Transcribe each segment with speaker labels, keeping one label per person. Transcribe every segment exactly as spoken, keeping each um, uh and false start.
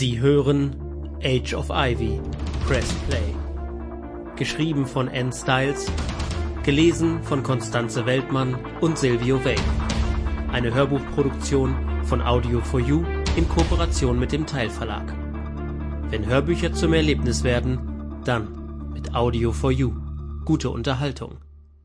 Speaker 1: Sie hören Age of Ivy, Press Play. Geschrieben von Anne Styles, gelesen von Constanze Weltmann und Silvio Wey. Eine Hörbuchproduktion von Audio for You in Kooperation mit dem Teil Verlag. Wenn Hörbücher zum Erlebnis werden, dann mit Audio for You. Gute Unterhaltung.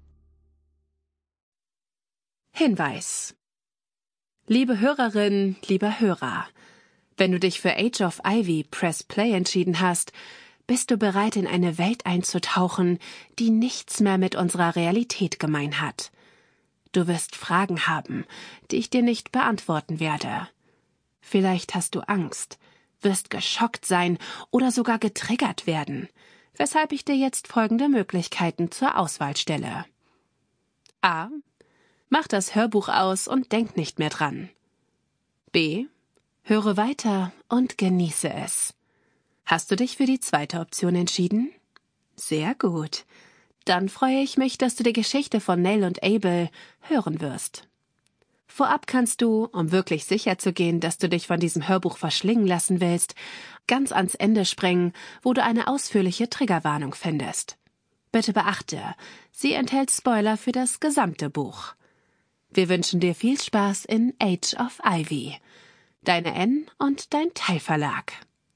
Speaker 2: Hinweis. Liebe Hörerin, lieber Hörer, wenn du dich für Age of Ivy Press Play entschieden hast, bist du bereit, in eine Welt einzutauchen, die nichts mehr mit unserer Realität gemein hat. Du wirst Fragen haben, die ich dir nicht beantworten werde. Vielleicht hast du Angst, wirst geschockt sein oder sogar getriggert werden, weshalb ich dir jetzt folgende Möglichkeiten zur Auswahl stelle. A. Mach das Hörbuch aus und denk nicht mehr dran. B. Höre weiter und genieße es. Hast du dich für die zweite Option entschieden? Sehr gut. Dann freue ich mich, dass du die Geschichte von Nell und Abel hören wirst. Vorab kannst du, um wirklich sicher zu gehen, dass du dich von diesem Hörbuch verschlingen lassen willst, ganz ans Ende springen, wo du eine ausführliche Triggerwarnung findest. Bitte beachte, sie enthält Spoiler für das gesamte Buch. Wir wünschen dir viel Spaß in Age of Ivy. Deine N und dein Teil Verlag.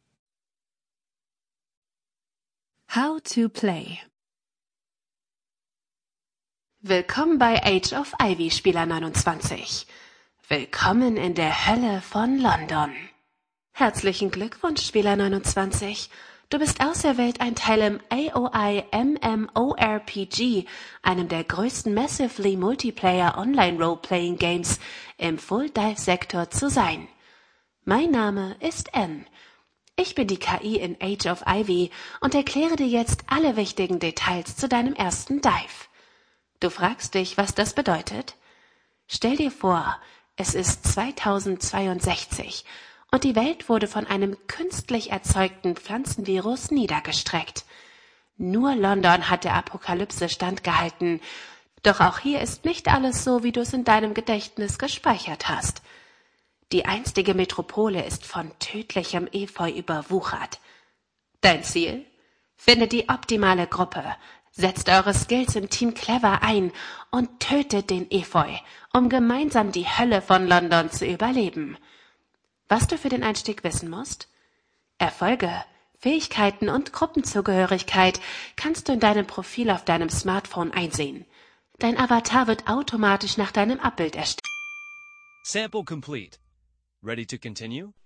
Speaker 2: How to Play. Willkommen bei Age of Ivy, Spieler neunundzwanzig. Willkommen in der Hölle von London. Herzlichen Glückwunsch, Spieler neunundzwanzig. Du bist auserwählt, ein Teil im A O I MMORPG, einem der größten Massively Multiplayer Online Role-Playing Games im Full-Dive-Sektor zu sein. Mein Name ist Anne. Ich bin die K I in Age of Ivy und erkläre dir jetzt alle wichtigen Details zu deinem ersten Dive. Du fragst dich, was das bedeutet? Stell dir vor, es ist zweitausendzweiundsechzig und die Welt wurde von einem künstlich erzeugten Pflanzenvirus niedergestreckt. Nur London hat der Apokalypse standgehalten, doch auch hier ist nicht alles so, wie du es in deinem Gedächtnis gespeichert hast. Die einstige Metropole ist von tödlichem Efeu überwuchert. Dein Ziel? Finde die optimale Gruppe, setzt eure Skills im Team clever ein und tötet den Efeu, um gemeinsam die Hölle von London zu überleben. Was du für den Einstieg wissen musst? Erfolge, Fähigkeiten und Gruppenzugehörigkeit kannst du in deinem Profil auf deinem Smartphone einsehen. Dein Avatar wird automatisch nach deinem Abbild erstellt.
Speaker 3: Sample complete. Ready to continue?